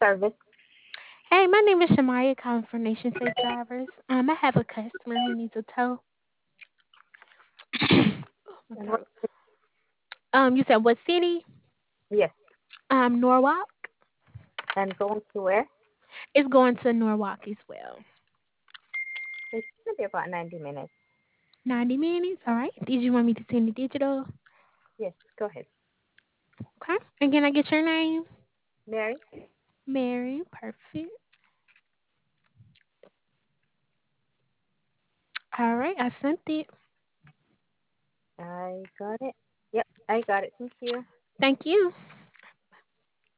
Service. Hey, my name is Shamaya, calling from Nation Safe Drivers. I have a customer who needs a tow. Oh, my And what? throat. You said what city? Yes. Norwalk. And going to where? It's going to Norwalk as well. It's gonna be about 90 minutes. 90 minutes. All right. Did you want me to send the digital? Yes. Go ahead. Okay. And can I get your name? Mary. Mary. Perfect. All right. I sent it. I got it. Yep. I got it. Thank you. Thank you.